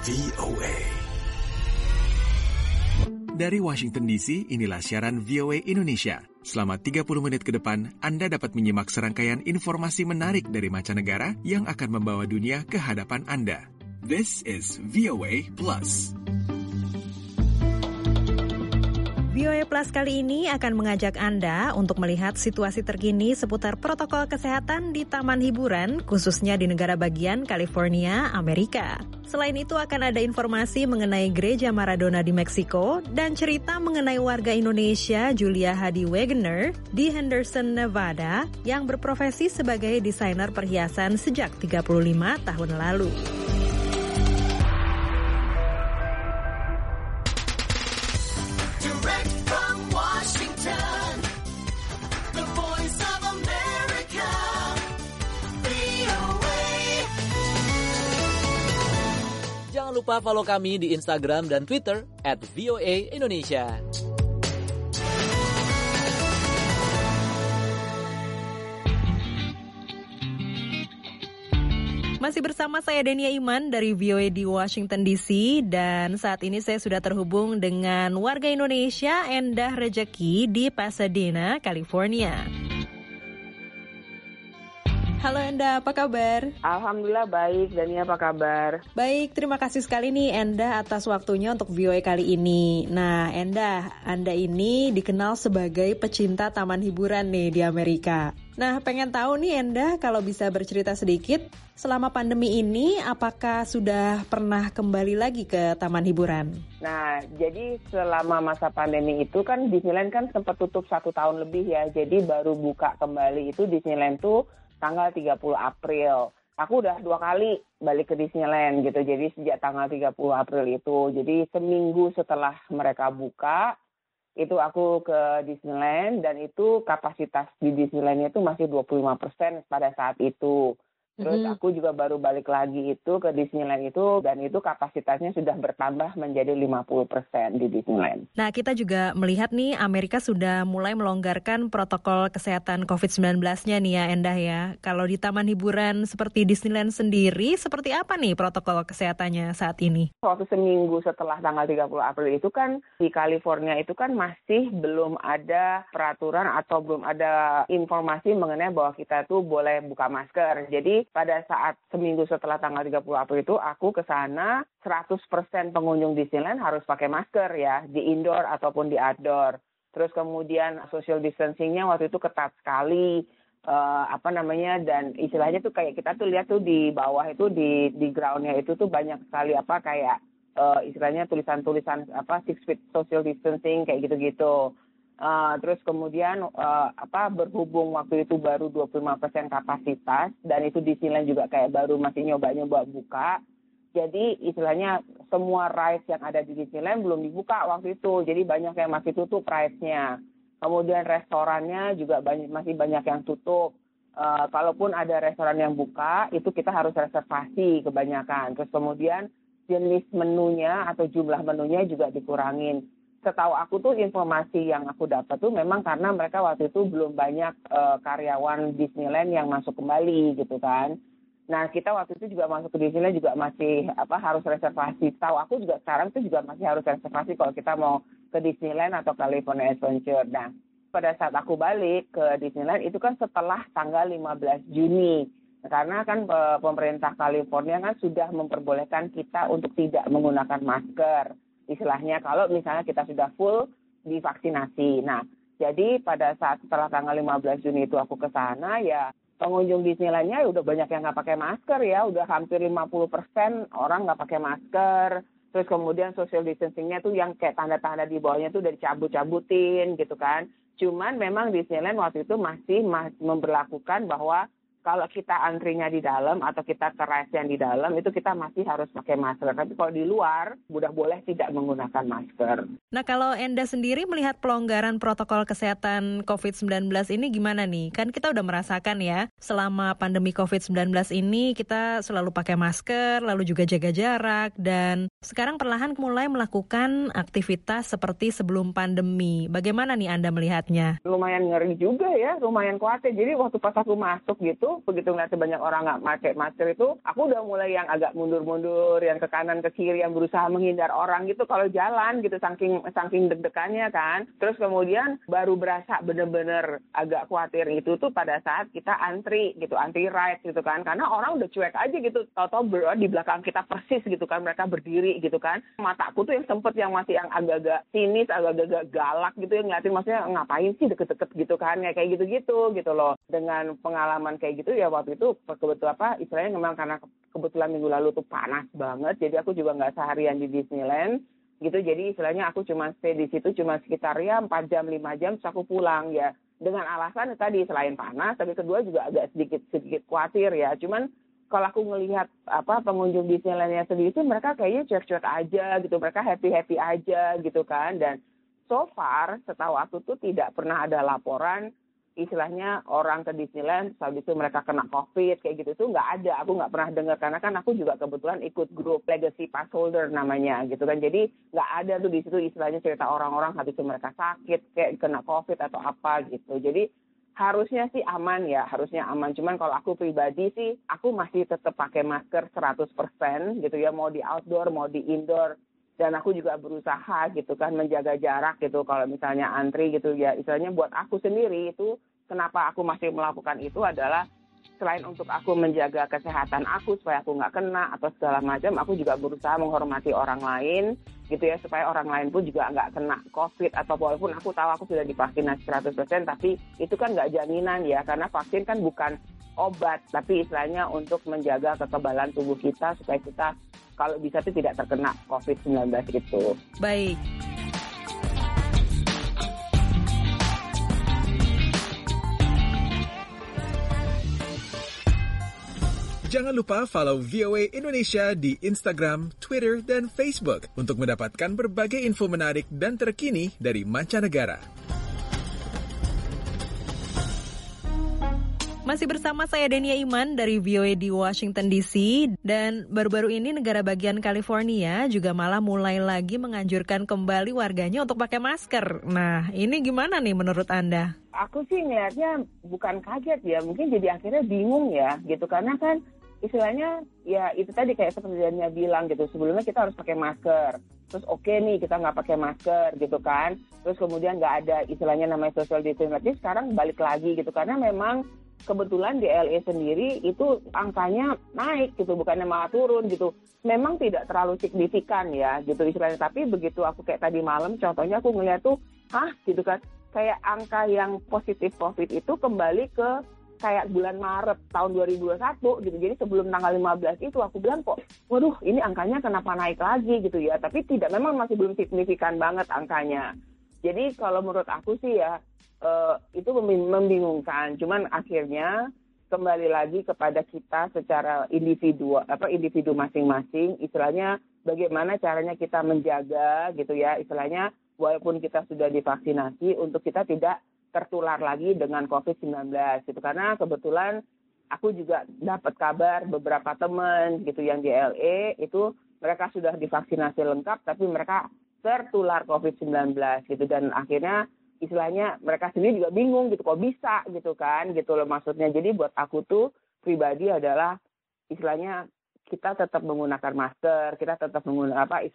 VOA. Dari Washington DC, inilah siaran VOA Indonesia. Selama 30 menit ke depan, Anda dapat menyimak serangkaian informasi menarik dari mancanegara yang akan membawa dunia ke hadapan Anda. This is VOA Plus. VOA Plus kali ini akan mengajak Anda untuk melihat situasi terkini seputar protokol kesehatan di taman hiburan, khususnya di negara bagian California, Amerika. Selain itu akan ada informasi mengenai gereja Maradona di Meksiko dan cerita mengenai warga Indonesia Julia Hadi Wegener di Henderson, Nevada yang berprofesi sebagai desainer perhiasan sejak 35 tahun lalu. Jangan lupa follow kami di Instagram dan Twitter @VOA_Indonesia. Masih bersama saya Denia Iman dari VOA di Washington DC dan saat ini saya sudah terhubung dengan warga Indonesia Endah Rejeki di Pasadena, California. Halo Endah, apa kabar? Alhamdulillah baik, Dania apa kabar? Baik, terima kasih sekali nih Endah atas waktunya untuk VOA kali ini. Nah Endah, Anda ini dikenal sebagai pecinta taman hiburan nih di Amerika. Nah pengen tahu nih Endah kalau bisa bercerita sedikit, selama pandemi ini apakah sudah pernah kembali lagi ke taman hiburan? Nah jadi selama masa pandemi itu kan Disneyland kan sempat tutup 1 tahun lebih ya. Jadi baru buka kembali itu Disneyland tuh tanggal 30 April. Aku udah 2 kali balik ke Disneyland gitu. Jadi sejak tanggal 30 April itu. Jadi seminggu setelah mereka buka, itu aku ke Disneyland dan itu kapasitas di Disneyland itu masih 25% pada saat itu. Terus aku juga baru balik lagi itu ke Disneyland itu dan itu kapasitasnya sudah bertambah menjadi 50% di Disneyland. Nah, kita juga melihat nih Amerika sudah mulai melonggarkan protokol kesehatan COVID-19-nya nih ya Endah ya. Kalau di taman hiburan seperti Disneyland sendiri, seperti apa nih protokol kesehatannya saat ini? Waktu seminggu setelah tanggal 30 April itu kan di California itu kan masih belum ada peraturan atau belum ada informasi mengenai bahwa kita tuh boleh buka masker. Jadi pada saat seminggu setelah tanggal 30 April itu aku ke sana 100% pengunjung Disneyland harus pakai masker ya di indoor ataupun di outdoor. Terus kemudian social distancing-nya waktu itu ketat sekali dan istilahnya tuh kayak kita tuh lihat tuh di bawah itu di ground-nya itu tuh banyak sekali istilahnya tulisan-tulisan 6 feet social distancing kayak gitu-gitu. Terus kemudian berhubung waktu itu baru 25% kapasitas dan itu Disneyland juga kayak baru masih nyoba-nyoba buka. Jadi istilahnya semua rides yang ada di Disneyland belum dibuka waktu itu. Jadi banyak yang masih tutup rides-nya. Kemudian restorannya juga masih banyak yang tutup. Kalaupun ada restoran yang buka, itu kita harus reservasi kebanyakan. Terus kemudian jenis menunya atau jumlah menunya juga dikurangin. Setahu aku tuh informasi yang aku dapat tuh memang karena mereka waktu itu belum banyak karyawan Disneyland yang masuk kembali gitu kan. Nah kita waktu itu juga masuk ke Disneyland juga masih harus reservasi. Tahu aku juga sekarang tuh juga masih harus reservasi kalau kita mau ke Disneyland atau California Adventure. Nah pada saat aku balik ke Disneyland itu kan setelah tanggal 15 Juni. Karena kan pemerintah California kan sudah memperbolehkan kita untuk tidak menggunakan masker. Istilahnya kalau misalnya kita sudah full divaksinasi. Nah, jadi pada saat setelah tanggal 15 Juni itu aku ke sana ya pengunjung Disneyland-nya udah banyak yang nggak pakai masker ya. Udah hampir 50% orang nggak pakai masker. Terus kemudian social distancing-nya tuh yang kayak tanda-tanda di bawahnya tuh udah dicabut-cabutin gitu kan. Cuman memang Disneyland waktu itu masih memberlakukan bahwa kalau kita antrinya di dalam atau kita ke rides yang di dalam itu kita masih harus pakai masker. Tapi kalau di luar udah boleh tidak menggunakan masker. Nah kalau Endah sendiri melihat pelonggaran protokol kesehatan COVID-19 ini gimana nih? Kan kita udah merasakan ya selama pandemi COVID-19 ini kita selalu pakai masker, lalu juga jaga jarak dan sekarang perlahan mulai melakukan aktivitas seperti sebelum pandemi. Bagaimana nih Anda melihatnya? Lumayan ngeri juga ya, lumayan khawatir. Jadi waktu pas aku masuk gitu itu, begitu ngeliat banyak orang nggak pakai masker itu, aku udah mulai yang agak mundur-mundur, yang ke kanan ke kiri, yang berusaha menghindar orang gitu kalau jalan gitu, saking deg-degannya kan. Terus kemudian baru berasa bener-bener agak khawatir itu tuh pada saat kita antri ride gitu kan, karena orang udah cuek aja gitu, tau-tau di belakang kita persis gitu kan, mereka berdiri gitu kan. Mataku tuh yang sempet yang masih yang agak-agak sinis, agak-agak galak gitu, yang ngeliatin maksudnya ngapain sih deket-deket gitu kan, kayak gitu-gitu gitu loh. Dengan pengalaman kayak gitu ya waktu itu kebetulan istilahnya memang karena kebetulan minggu lalu tuh panas banget, jadi aku juga nggak seharian di Disneyland gitu, jadi istilahnya aku cuma stay di situ cuma sekitar ya 4 jam 5 jam terus aku pulang ya, dengan alasan tadi selain panas, tapi kedua juga agak sedikit khawatir ya. Cuman kalau aku ngelihat pengunjung Disneyland-nya sendiri itu mereka kayaknya cuek-cuek aja gitu, mereka happy aja gitu kan. Dan so far setahu aku tuh tidak pernah ada laporan istilahnya orang ke Disneyland habis itu mereka kena COVID kayak gitu tuh nggak ada, aku nggak pernah dengar, karena kan aku juga kebetulan ikut grup Legacy Pass Holder namanya gitu kan, jadi nggak ada tuh di situ istilahnya cerita orang-orang habis itu mereka sakit kayak kena COVID atau apa gitu. Jadi harusnya sih aman ya, harusnya aman. Cuman kalau aku pribadi sih, aku masih tetap pakai masker 100% gitu ya, mau di outdoor, mau di indoor. Dan aku juga berusaha gitu kan, menjaga jarak gitu. Kalau misalnya antri gitu ya, istilahnya buat aku sendiri itu, kenapa aku masih melakukan itu adalah, selain untuk aku menjaga kesehatan aku, supaya aku nggak kena atau segala macam, aku juga berusaha menghormati orang lain gitu ya, supaya orang lain pun juga nggak kena COVID, atau walaupun aku tahu aku sudah divaksinasi 100%, tapi itu kan nggak jaminan ya, karena vaksin kan bukan obat, tapi istilahnya untuk menjaga kekebalan tubuh kita, supaya kita kalau bisa itu tidak terkena COVID-19 itu. Baik. Jangan lupa follow VOA Indonesia di Instagram, Twitter, dan Facebook untuk mendapatkan berbagai info menarik dan terkini dari mancanegara. Masih bersama saya Denia Iman dari VOA di Washington DC, dan baru-baru ini negara bagian California juga malah mulai lagi menganjurkan kembali warganya untuk pakai masker. Nah, ini gimana nih menurut Anda? Aku sih ngeliatnya bukan kaget ya, mungkin jadi akhirnya bingung ya gitu, karena kan istilahnya ya itu tadi kayak seperti Dania bilang gitu, sebelumnya kita harus pakai masker, terus oke nih kita nggak pakai masker gitu kan, terus kemudian nggak ada istilahnya namanya social distancing, sekarang balik lagi gitu, karena memang kebetulan di LA sendiri itu angkanya naik gitu, bukannya malah turun gitu. Memang tidak terlalu signifikan ya gitu istilahnya, tapi begitu aku kayak tadi malam contohnya aku ngeliat tuh, gitu kan, kayak angka yang positif COVID itu kembali ke kayak bulan Maret tahun 2021 gitu. Jadi sebelum tanggal 15 itu aku bilang kok, waduh ini angkanya kenapa naik lagi gitu ya. Tapi tidak, memang masih belum signifikan banget angkanya. Jadi kalau menurut aku sih ya, itu membingungkan. Cuman akhirnya kembali lagi kepada kita secara individu masing-masing. Istilahnya bagaimana caranya kita menjaga gitu ya. Istilahnya walaupun kita sudah divaksinasi untuk kita tidak tertular lagi dengan COVID-19 gitu. Karena kebetulan aku juga dapat kabar beberapa teman gitu yang di LA itu mereka sudah divaksinasi lengkap tapi mereka tertular COVID-19 gitu, dan akhirnya istilahnya mereka sendiri juga bingung gitu, kok bisa gitu kan gitu loh maksudnya. Jadi buat aku tuh pribadi adalah istilahnya kita tetap menggunakan masker, kita tetap menggunakan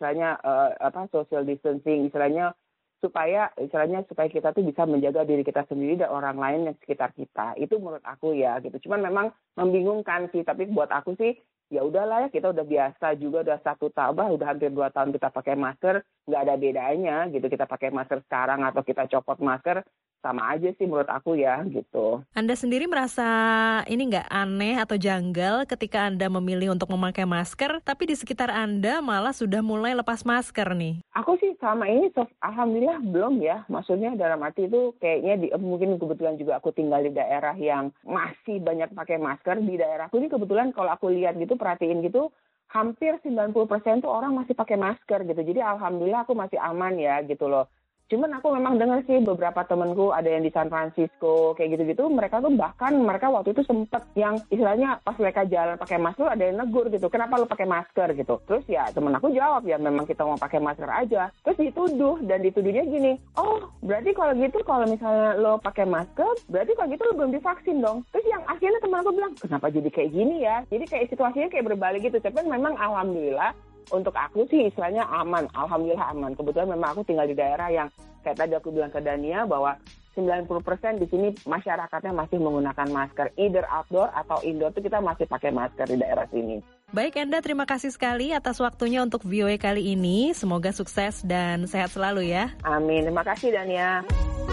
social distancing istilahnya, supaya kita tuh bisa menjaga diri kita sendiri dan orang lain yang sekitar kita. Itu menurut aku ya gitu. Cuman memang membingungkan sih, tapi buat aku sih ya udahlah ya, kita udah biasa juga, udah 1 tahun, udah hampir 2 tahun kita pakai masker, nggak ada bedanya gitu, kita pakai masker sekarang atau kita copot masker, sama aja sih menurut aku ya gitu. Anda sendiri merasa ini nggak aneh atau janggal ketika Anda memilih untuk memakai masker, tapi di sekitar Anda malah sudah mulai lepas masker nih? Aku sih selama ini alhamdulillah belum ya, maksudnya dalam arti itu kayaknya mungkin kebetulan juga aku tinggal di daerah yang masih banyak pakai masker. Di daerahku ini kebetulan kalau aku lihat gitu, perhatiin gitu, hampir 90% tuh orang masih pakai masker gitu. Jadi alhamdulillah aku masih aman ya gitu loh. Cuman aku memang dengar sih beberapa temenku ada yang di San Francisco kayak gitu-gitu, mereka waktu itu sempet yang istilahnya pas mereka jalan pakai masker ada yang negur gitu, kenapa lo pakai masker gitu. Terus ya temen aku jawab, ya memang kita mau pakai masker aja. Terus dituduhnya gini, oh berarti kalau gitu kalau misalnya lo pakai masker berarti kalau gitu lo belum divaksin dong. Terus yang akhirnya teman aku bilang, kenapa jadi kayak gini ya? Jadi kayak situasinya kayak berbalik gitu. Tapi memang alhamdulillah untuk aku sih istilahnya aman, alhamdulillah aman. Kebetulan memang aku tinggal di daerah yang kayak tadi aku bilang ke Dania bahwa 90% di sini masyarakatnya masih menggunakan masker, either outdoor atau indoor itu kita masih pakai masker di daerah sini. Baik Enda, terima kasih sekali atas waktunya untuk VOA kali ini. Semoga sukses dan sehat selalu ya. Amin, terima kasih Dania.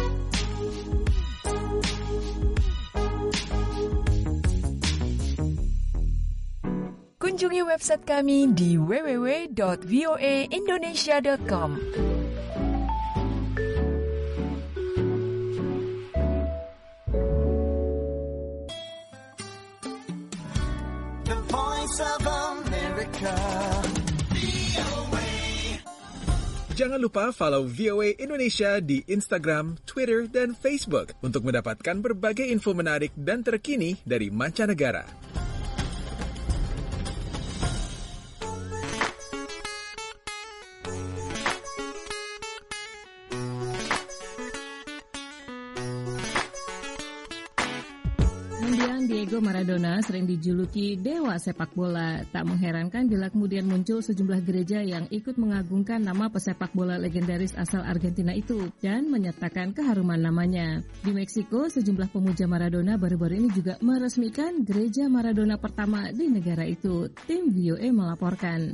Kunjungi website kami di www.voaindonesia.com. The Voice of America. Jangan lupa follow VOA Indonesia di Instagram, Twitter, dan Facebook untuk mendapatkan berbagai info menarik dan terkini dari mancanegara. Diego Maradona sering dijuluki dewa sepak bola. Tak mengherankan bila kemudian muncul sejumlah gereja yang ikut mengagungkan nama pesepak bola legendaris asal Argentina itu dan menyertakan keharuman namanya. Di Meksiko, sejumlah pemuja Maradona baru-baru ini juga meresmikan gereja Maradona pertama di negara itu. Tim VOA melaporkan.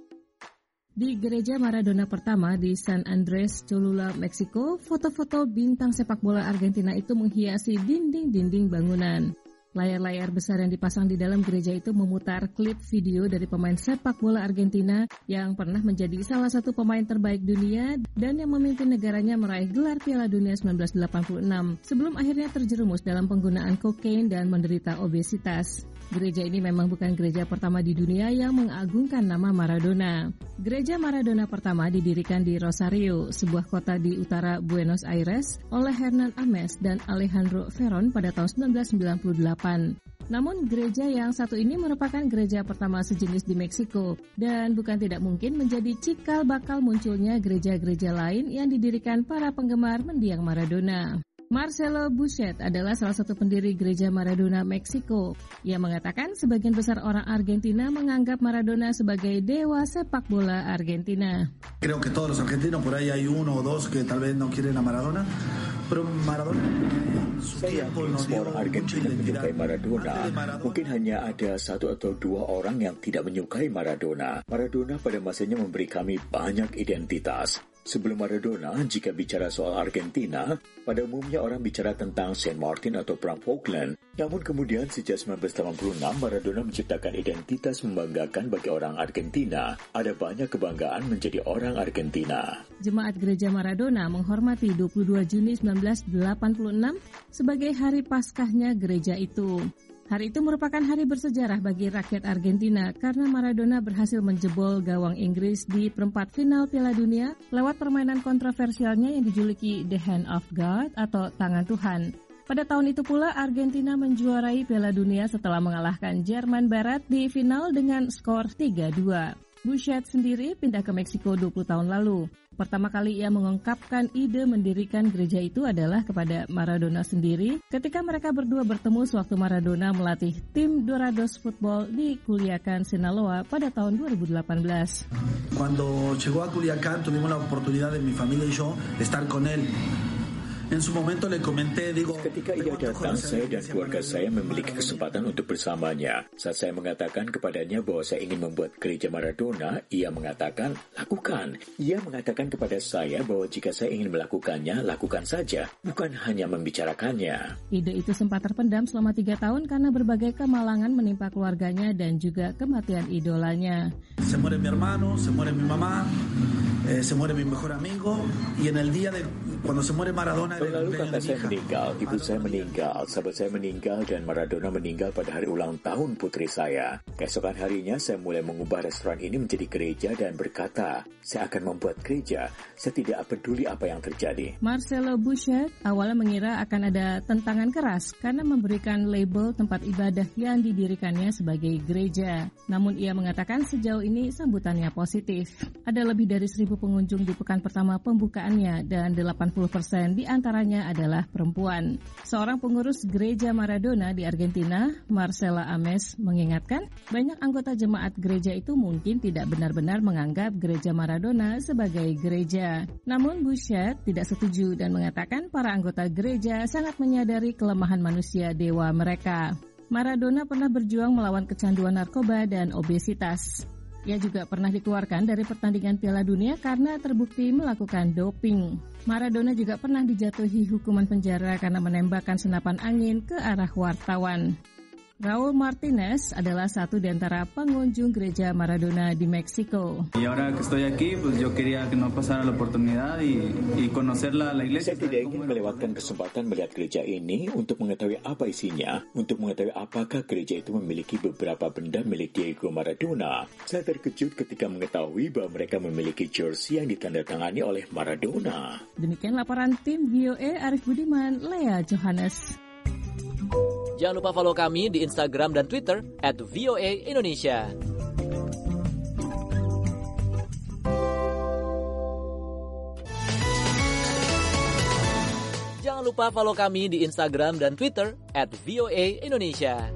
Di gereja Maradona pertama di San Andres Cholula, Meksiko, foto-foto bintang sepak bola Argentina itu menghiasi dinding-dinding bangunan. Layar-layar besar yang dipasang di dalam gereja itu memutar klip video dari pemain sepak bola Argentina yang pernah menjadi salah satu pemain terbaik dunia dan yang memimpin negaranya meraih gelar Piala Dunia 1986 sebelum akhirnya terjerumus dalam penggunaan kokain dan menderita obesitas. Gereja ini memang bukan gereja pertama di dunia yang mengagungkan nama Maradona. Gereja Maradona pertama didirikan di Rosario, sebuah kota di utara Buenos Aires, oleh Hernan Ames dan Alejandro Ferron pada tahun 1998. Namun gereja yang satu ini merupakan gereja pertama sejenis di Meksiko dan bukan tidak mungkin menjadi cikal bakal munculnya gereja-gereja lain yang didirikan para penggemar mendiang Maradona. Marcelo Buchet adalah salah satu pendiri gereja Maradona Meksiko. Ia mengatakan sebagian besar orang Argentina menganggap Maradona sebagai dewa sepak bola Argentina. Creo que todos los argentinos por ahí hay uno o dos que tal vez no quieren a Maradona. Pero Maradona saya yakin semua orang Argentina menyukai Maradona. Mungkin hanya ada satu atau dua orang yang tidak menyukai Maradona. Maradona pada masanya memberi kami banyak identitas. Sebelum Maradona, jika bicara soal Argentina, pada umumnya orang bicara tentang Saint Martin atau Perang Falkland. Namun kemudian sejak 1986, Maradona menciptakan identitas membanggakan bagi orang Argentina. Ada banyak kebanggaan menjadi orang Argentina. Jemaat Gereja Maradona menghormati 22 Juni 1986 sebagai hari Paskahnya gereja itu. Hari itu merupakan hari bersejarah bagi rakyat Argentina karena Maradona berhasil menjebol gawang Inggris di perempat final Piala Dunia lewat permainan kontroversialnya yang dijuluki The Hand of God atau Tangan Tuhan. Pada tahun itu pula Argentina menjuarai Piala Dunia setelah mengalahkan Jerman Barat di final dengan skor 3-2. Buchet sendiri pindah ke Meksiko 20 tahun lalu. Pertama kali ia mengungkapkan ide mendirikan gereja itu adalah kepada Maradona sendiri ketika mereka berdua bertemu sewaktu Maradona melatih tim Dorados Football di Culiacán, Sinaloa pada tahun 2018. Cuando llegó a Culiacán tuvimos la oportunidad de mi familia y yo de estar con él. En su momento le comenté, ketika ia datang, saya dan keluarga saya memiliki kesempatan untuk bersamanya. Saat saya mengatakan kepadanya bahwa saya ingin membuat gereja Maradona, ia mengatakan, lakukan. Ia mengatakan kepada saya bahwa jika saya ingin melakukannya, lakukan saja, bukan hanya membicarakannya. Ide itu sempat terpendam selama 3 tahun karena berbagai kemalangan menimpa keluarganya dan juga kematian idolanya. Se muere mi hermano, se muere mi mamá, se muere mi mejor amigo, y en el día de cuando se muere Maradona. Tahun lalu kakak saya meninggal, ibu saya meninggal, sahabat saya meninggal, dan Maradona meninggal pada hari ulang tahun putri saya. Keesokan harinya saya mulai mengubah restoran ini menjadi gereja dan berkata, saya akan membuat gereja, saya tidak peduli apa yang terjadi. Marcelo Bouchet awalnya mengira akan ada tentangan keras karena memberikan label tempat ibadah yang didirikannya sebagai gereja. Namun ia mengatakan sejauh ini sambutannya positif. Ada lebih dari 1.000 pengunjung di pekan pertama pembukaannya dan 80% di antaranya adalah perempuan. Seorang pengurus gereja Maradona di Argentina, Marcela Ames, mengingatkan banyak anggota jemaat gereja itu mungkin tidak benar-benar menganggap gereja Maradona sebagai gereja. Namun Bouchet tidak setuju dan mengatakan para anggota gereja sangat menyadari kelemahan manusia dewa mereka. Maradona pernah berjuang melawan kecanduan narkoba dan obesitas. Ia juga pernah dikeluarkan dari pertandingan Piala Dunia karena terbukti melakukan doping. Maradona juga pernah dijatuhi hukuman penjara karena menembakkan senapan angin ke arah wartawan. Raul Martinez adalah satu di antara pengunjung gereja Maradona di Meksiko. Saya tidak ingin melewatkan kesempatan melihat gereja ini untuk mengetahui apa isinya, untuk mengetahui apakah gereja itu memiliki beberapa benda milik Diego Maradona. Saya terkejut ketika mengetahui bahwa mereka memiliki jersey yang ditandatangani oleh Maradona. Demikian laporan tim VOA Arif Budiman, Lea Johannes. Jangan lupa follow kami di Instagram dan Twitter @VOA_Indonesia. Jangan lupa follow kami di Instagram dan Twitter @VOA_Indonesia.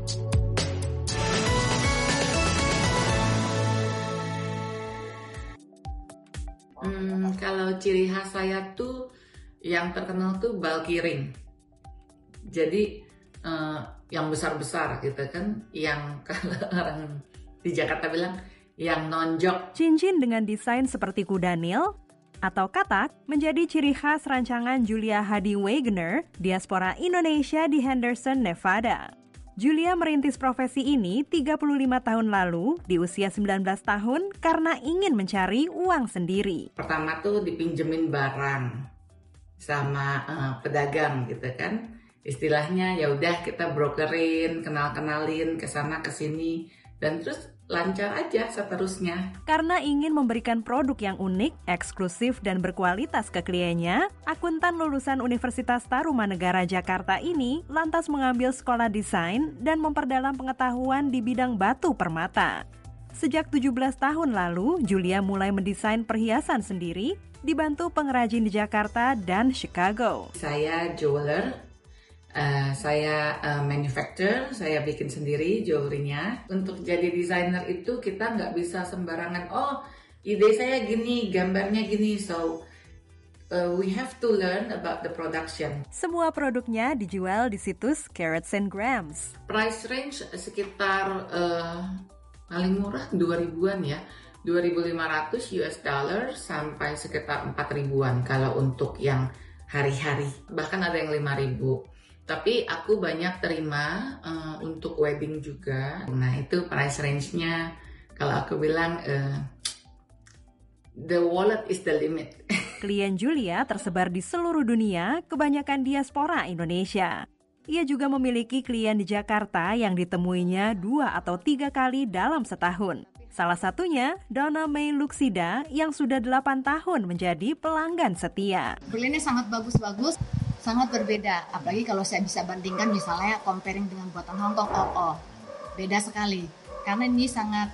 Kalau ciri khas saya tuh yang terkenal tuh bulky-ring. Jadi yang besar-besar gitu kan, yang kalau orang di Jakarta bilang yang nonjok. Cincin dengan desain seperti kuda Nil atau katak menjadi ciri khas rancangan Julia Hadi Wegener, diaspora Indonesia di Henderson, Nevada. Julia merintis profesi ini 35 tahun lalu di usia 19 tahun karena ingin mencari uang sendiri. Pertama tuh dipinjemin barang sama pedagang gitu kan. Istilahnya ya udah kita brokerin, kenal-kenalin ke sana ke sini dan terus lancar aja seterusnya. Karena ingin memberikan produk yang unik, eksklusif dan berkualitas ke kliennya, akuntan lulusan Universitas Tarumanegara Jakarta ini lantas mengambil sekolah desain dan memperdalam pengetahuan di bidang batu permata. Sejak 17 tahun lalu, Julia mulai mendesain perhiasan sendiri, dibantu pengrajin di Jakarta dan Chicago. Saya jeweler. Saya manufacturer, saya bikin sendiri jewelry-nya. Untuk jadi desainer itu kita nggak bisa sembarangan, oh ide saya gini, gambarnya gini, so we have to learn about the production. Semua produknya dijual di situs Carats and Grams. Price range sekitar paling murah 2.000-an ya, 2.500 US dollar sampai sekitar 4.000-an kalau untuk yang hari-hari, bahkan ada yang 5.000. Tapi aku banyak terima untuk wedding juga. Nah itu price range-nya kalau aku bilang the wallet is the limit. Klien Julia tersebar di seluruh dunia, kebanyakan diaspora Indonesia. Ia juga memiliki klien di Jakarta yang ditemuinya 2 atau 3 kali dalam setahun. Salah satunya Donna May Luxida yang sudah 8 tahun menjadi pelanggan setia. Berliannya sangat bagus-bagus. Sangat berbeda, apalagi kalau saya bisa bandingkan misalnya comparing dengan buatan Hong Kong, beda sekali. Karena ini sangat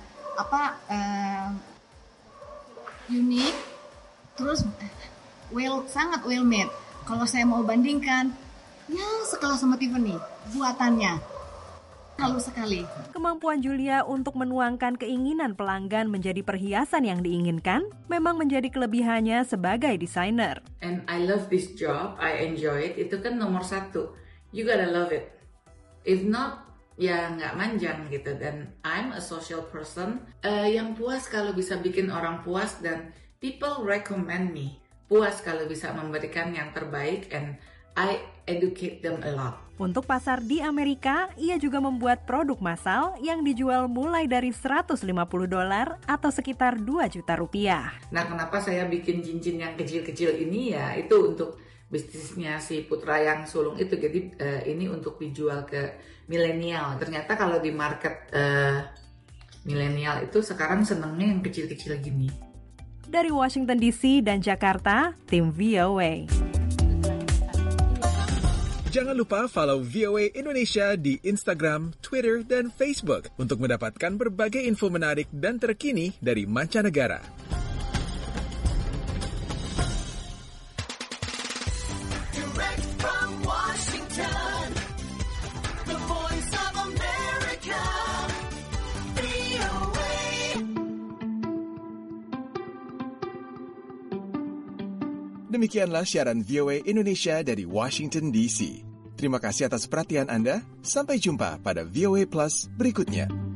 unik, terus sangat well made. Kalau saya mau bandingkan, ya sekelas sama Tiffany, buatannya halus sekali. Kemampuan Julia untuk menuangkan keinginan pelanggan menjadi perhiasan yang diinginkan memang menjadi kelebihannya sebagai desainer. And I love this job, I enjoy it, itu kan nomor 1. You gotta love it. If not, ya nggak manjang gitu. Dan I'm a social person yang puas kalau bisa bikin orang puas dan people recommend me. Puas kalau bisa memberikan yang terbaik and I educate them a lot. Untuk pasar di Amerika, ia juga membuat produk massal yang dijual mulai dari $150 atau sekitar 2 juta rupiah. Nah, kenapa saya bikin cincin yang kecil-kecil ini ya? Itu untuk bisnisnya si Putra yang sulung itu. Jadi ini untuk dijual ke milenial. Ternyata kalau di market milenial itu sekarang senengnya yang kecil-kecil gini. Dari Washington DC dan Jakarta, tim VOA. Jangan lupa follow VOA Indonesia di Instagram, Twitter, dan Facebook untuk mendapatkan berbagai info menarik dan terkini dari mancanegara. Direct from Washington, the voice of America, VOA. Demikianlah siaran VOA Indonesia dari Washington DC. Terima kasih atas perhatian Anda. Sampai jumpa pada VOA Plus berikutnya.